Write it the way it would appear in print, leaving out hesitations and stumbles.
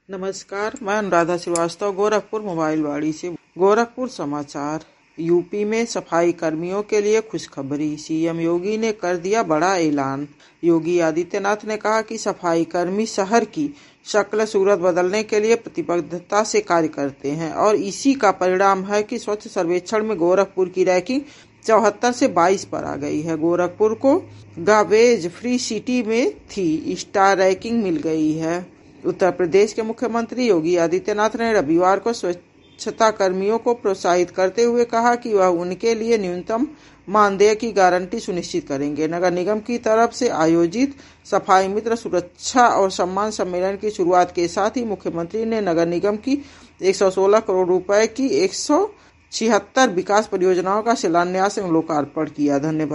नमस्कार, मैं अनुराधा श्रीवास्तव गोरखपुर मोबाइल वाड़ी से। गोरखपुर समाचार। यूपी में सफाई कर्मियों के लिए खुशखबरी, सीएम योगी ने कर दिया बड़ा ऐलान। योगी आदित्यनाथ ने कहा कि सफाई कर्मी शहर की शक्ल सूरत बदलने के लिए प्रतिबद्धता से कार्य करते हैं और इसी का परिणाम है कि स्वच्छ सर्वेक्षण में गोरखपुर की रैंकिंग 74 से 22 पर आ गई है। गोरखपुर को गार्बेज फ्री सिटी में थी स्टार रैंकिंग मिल गई है। उत्तर प्रदेश के मुख्यमंत्री योगी आदित्यनाथ ने रविवार को स्वच्छता कर्मियों को प्रोत्साहित करते हुए कहा कि वह उनके लिए न्यूनतम मानदेय की गारंटी सुनिश्चित करेंगे। नगर निगम की तरफ से आयोजित सफाई मित्र सुरक्षा और सम्मान सम्मेलन की शुरुआत के साथ ही मुख्यमंत्री ने नगर निगम की 116 करोड़ रुपए की 176 विकास परियोजनाओं का शिलान्यास एवं लोकार्पण किया। धन्यवाद।